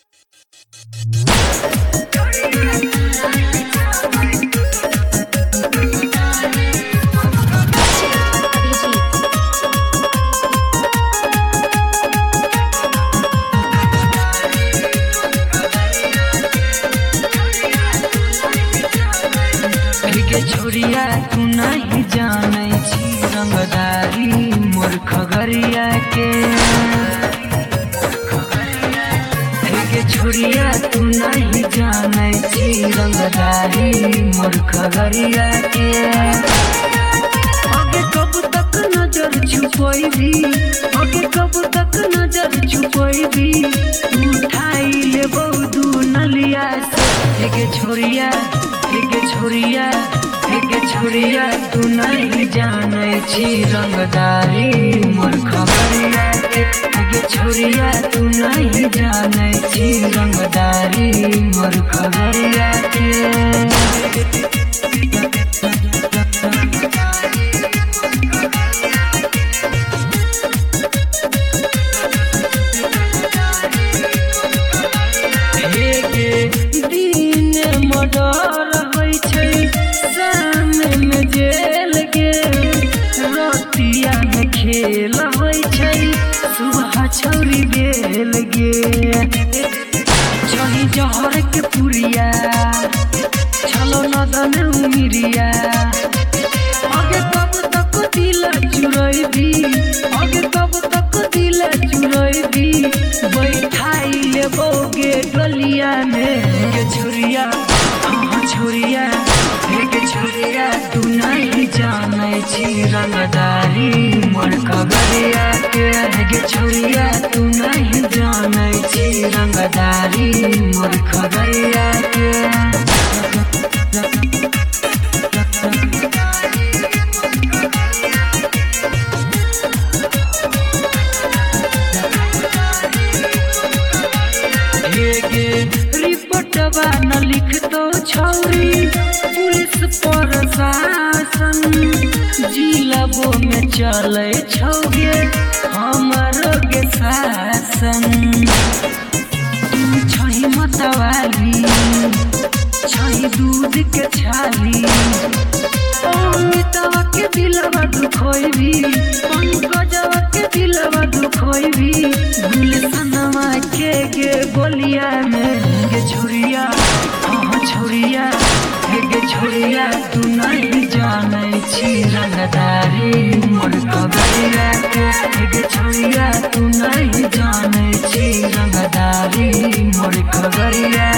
छोरिया तू नहीं जाने छी रंगदारी मोर खगरिया के छोरिया तू नहीं जाने छी रंगदारी मोर खगरिया के आगे कब तक नजर छुपैबी आगे कब तक नजर छुपैबी उठाई ले बहुदू नलिया से छोरिया छोरिया तू नहीं जाने छी रंगदारी मोर खगरिया के छोरिया तू नहीं जाने छी रंगदारी मोर खगरिया के खेल सुबह छौरी बेल गे चही जहर के पुरिया चलो नदन उमिरिया आगे कब तक दिल चुरैबी आगे कब तक दिल चुरैबी बैठाई लेबोगे डलिया में छोरिया छोरिया तू नहीं जाने छी रंगदारी मोर खगरिया के छोरिया तू नहीं जाने छी रंगदारी मोर खगरिया के रिपोर्टवा न लिख दो छौरी पुलिस प्रशासन जिलाबो में चले छौगे हमारो के शासन छही मतवाली छही दूध के छाली अमितवा के दिलवा दुखोइबी पंकजवा के दिलवा दुखोइबी गुलशनवा के गे गोलिया में गे छोरिया छोरिया तू नहीं जाने छी रंगदारी मोर खगरिया के छोरिया तू नहीं जाने छी रंगदारी मोर खगरिया